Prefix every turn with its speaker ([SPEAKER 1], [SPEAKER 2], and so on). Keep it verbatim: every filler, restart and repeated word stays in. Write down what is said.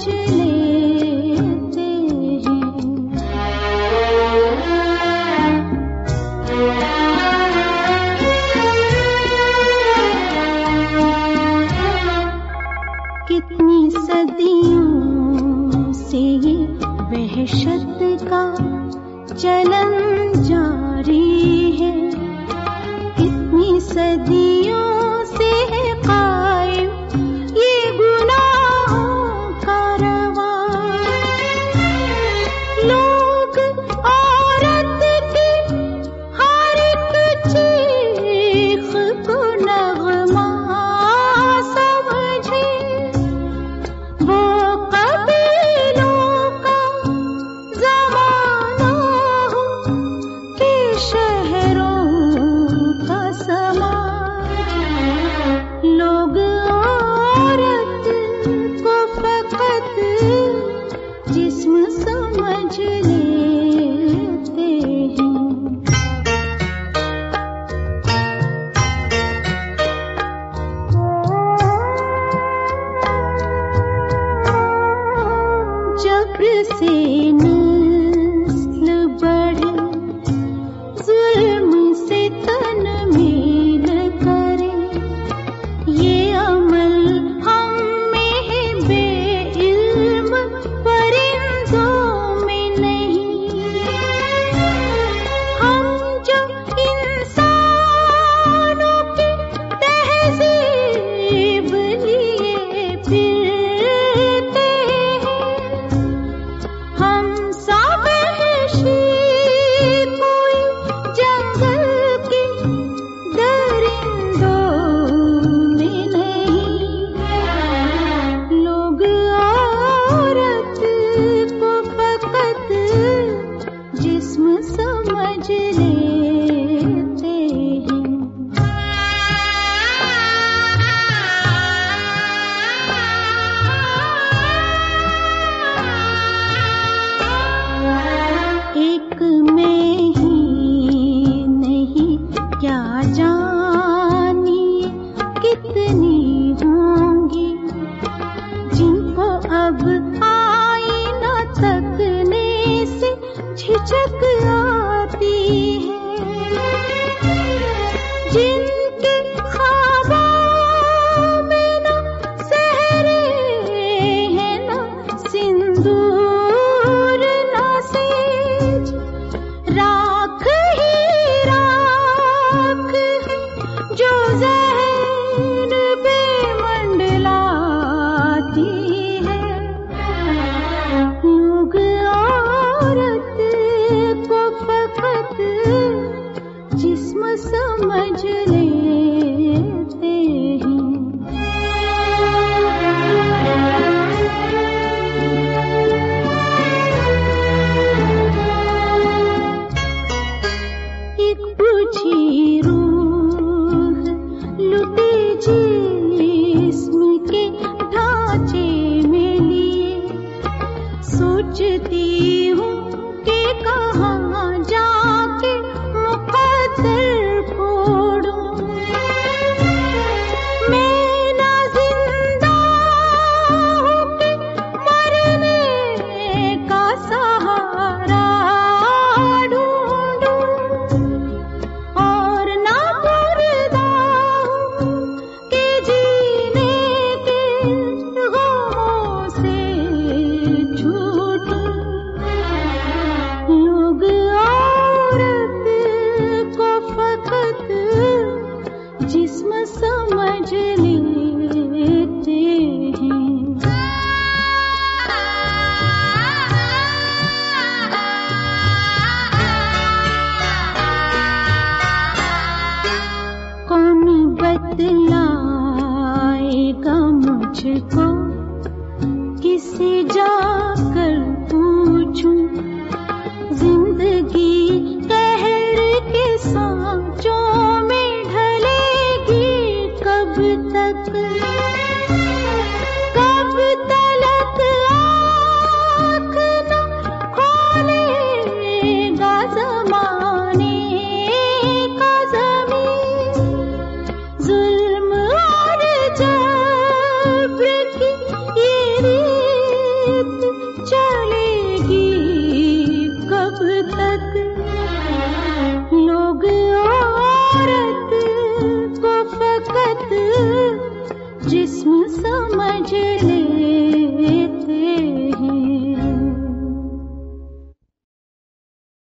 [SPEAKER 1] लेते हैं। कितनी सदियों से ये वहशत का चलन जारी है, कितनी सदियों से है कायम ये गुनाहों का रवां। लोग औरत की हर एक चीख को नगमा समझे, वो कबीलों का ज़माना हो कि शहरों का समा। लोग औरत को फकत जिस्म समझ लेते हैं। जब्र से नस्ल बढ़े, जुल्म से तन मेल करे, ये अमल हम में है बेइल्म परिंदों में नहीं। हम जो इंसानों की तहजीब लिए फिरते हैं, हम सब वहशी कोई जंगल के दरिंदों में नहीं। लोग औरत को फकत जिस्म समझ लेते हैं। एक में ही नहीं क्या जानिए कितनी होंगी, जिनको अब आईना तकने से झिझक आती है, जिनके ख्वाबों में ना सहरे हैं ना सिंदूर ना सेज, राख ही राख है जो ज़हन पे मंडलाती है। लोग औरत को फकत जिस्म समझ लेते हैं। एक बुझी रूह लुटी जिस्म के ढांचे में लिए, सोचती हूँ कि कहाँ जाके मुकद्दर फोड़ूं। मैं ना जिंदा हूँ कि मरने का सहारा ढूंढूं, और ना मुर्दा हूँ कि जीने के गमों से छूटूं। लोग औरत को फकत जिस्म समझ लेते हैं। कौन बतलाएगा मुझको किस जा